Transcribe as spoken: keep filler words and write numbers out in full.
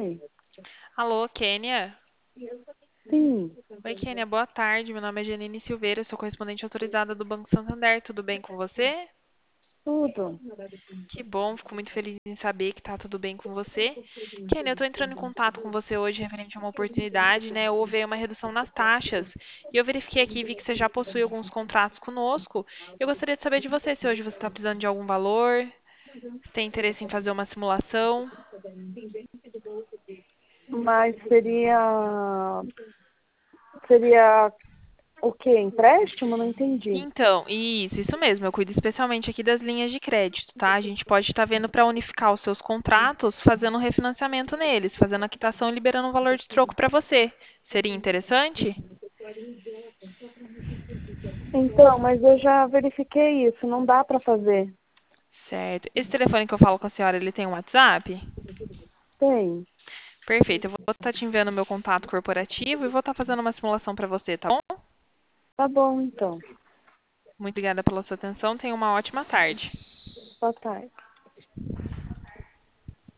Oi. Alô, Kênia? Sim, Oi, Kênia, boa tarde. Meu nome é Janine Silveira, eu sou correspondente autorizada do Banco Santander. Tudo bem com você? tudo. Que bom, fico muito feliz em saber que tá tudo bem com você. Kênia, eu tô entrando em contato com você hoje referente a uma oportunidade, né? Houve aí uma redução nas taxas. E eu verifiquei aqui e vi que você já possui alguns contratos conosco. Eu gostaria de saber de você se hoje você está precisando de algum valor, se tem interesse em fazer uma simulação. Mas seria. Seria o quê? Empréstimo? Não entendi. Então, isso, isso mesmo. Eu cuido especialmente aqui das linhas de crédito, tá? A gente pode estar vendo para unificar os seus contratos, fazendo um refinanciamento neles, fazendo a quitação e liberando um valor de troco para você. Seria interessante? Então, mas eu já verifiquei isso, não dá para fazer. Certo. Esse telefone que eu falo com a senhora, ele tem um WhatsApp? Tem. Perfeito. Eu vou estar te enviando meu contato corporativo e vou estar fazendo uma simulação para você, tá bom? Tá bom, então. Muito obrigada pela sua atenção. Tenha uma ótima tarde. Boa tarde.